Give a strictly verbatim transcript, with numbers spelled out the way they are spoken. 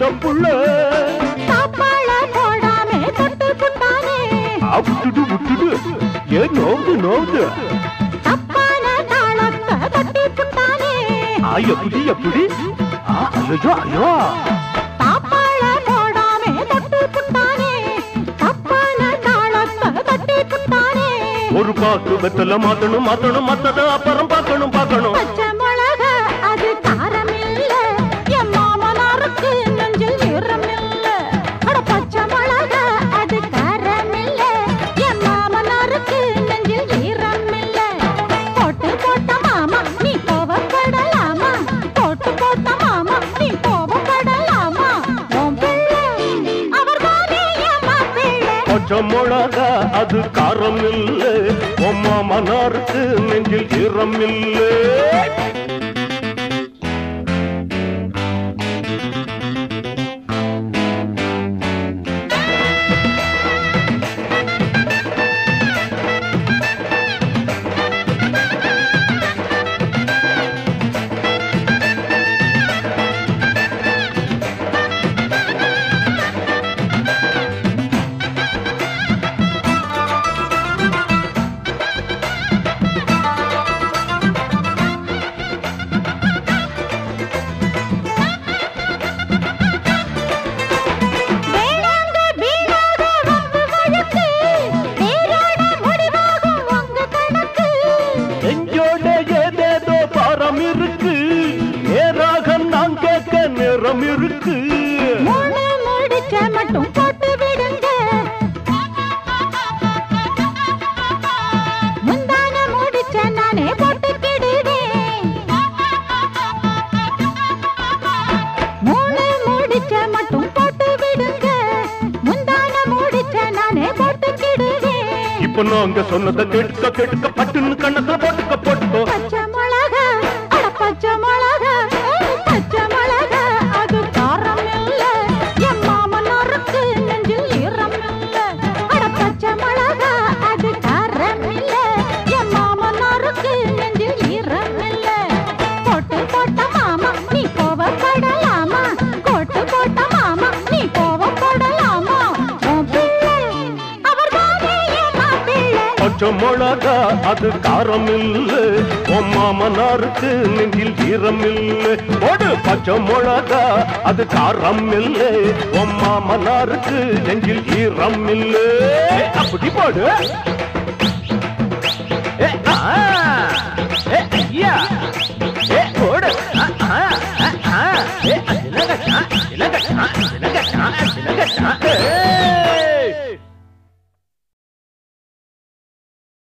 புள்ள சாப்பாள போடாமே தொட்டு புட்டானே விட்டுடு விட்டுடு ஏன் நோவுது நோவுது தப்பான தாளத்தை தட்டி புட்டானே எப்படி எப்படி ஐயோ ஐயோ சாப்பாள போடாமே தொட்டு புட்டானே தப்பான தாளத்தை தட்டி புட்டானே ஒரு பாக்கு வெத்தல மாத்தணும் மாத்தணும் மத்தத அப்புறம் பார்க்கணும் பார்க்கணும் பச்சை மிளகா அது காரம் இல்ல என் மாமனாருக்கு நெஞ்சில் ஈரம் இல்ல அட பச்சை மிளகா அது காரம் இல்ல என் மாமனாருக்கு நெஞ்சில் ஈரம் இல்ல போட்டு போட்ட மாமா நீ கோவப்படலாமா போட்டு போட்ட மாமா நீ கோவப்படலாமா உன் பிள்ளை அவர் தானே என் மாப்பிள்ளை பச்சை மிளகா அது காரம் இல்லை உம்மா மனாருக்கு நெஞ்சில் ஈரம் இல்லை இருக்கு மூணு முடிச்ச மட்டும் போட்டு விடுங்க முந்தான முடிச்ச நானே போட்டுக்கிடுவேன் மூணு முடிச்ச மட்டும் போட்டு விடுங்க முந்தான முடிச்ச நானே போட்டுக்கிடுவேன் இப்ப நாங்க சொன்னதை கேட்க கேட்க பட்டுன்னு கண்ணத்துல போட்டுக்க போட்டுக்கோ பச்சை மிளகா அட பச்சை மிளகா பச்சை மிளகா அது காரம் இல்ல என் மாமனாருக்கு நெஞ்சில் ஈரம் இல்ல அட பச்சை மிளகா அது காரம் இல்ல என் மாமனாருக்கு நெஞ்சில் ஈரம் இல்ல போட்டு போட்ட மாமா நீ கோவப்படலாமா கோட்டு போட்ட மாமா நீ கோவப்படலாமா உன் பிள்ளை அவர் தானே என் மாப்பிள்ளை பச்சை மிளகா அது காரம் இல்லை உன் மாமனாருக்கு நெஞ்சில் ஈரம் இல்லை போடு பச்சை மிளகா அது காரம் இல்லை உன் மாமனாருக்கு நெஞ்சில் ஈரம் இல்லை அப்படி போடு ஏ, ஆ, ஏ, ஐயா